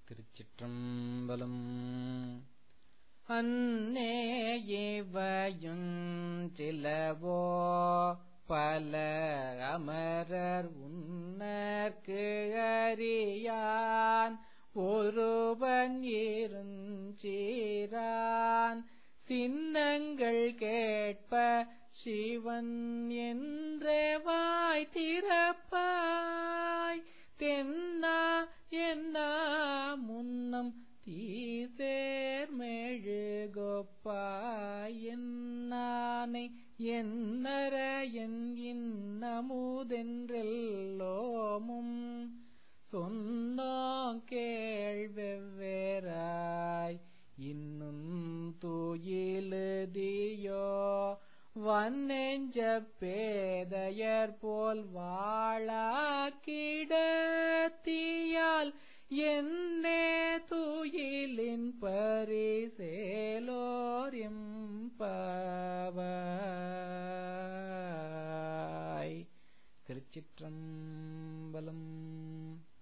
திருச்சிற்றம்பலம். அன்னே இவையுஞ் சிலவோ பல அமரர் உன்னற்கு அறியான் ஒருவன் இருஞ்சீரான் சின்னங்கள் கேட்ப சிவன் என்றே வாய் திறப்பாய் தென்னா என்னா முன்னம் தீசேர் மெழுகொப்பாய் என்னானை என்னற என் இன்னமுதென்றெல்லோமும் சொன்னோம் கேள்வெவ்வேறாய் இன்னும் துயிலுதியோ வன்னெஞ்ச பேதையர் போல் வாழாக்கிடத்தியால் என்னே துயிலின் பரிசேலோர் எம்பாவாய். திருச்சிற்றம்பலம்.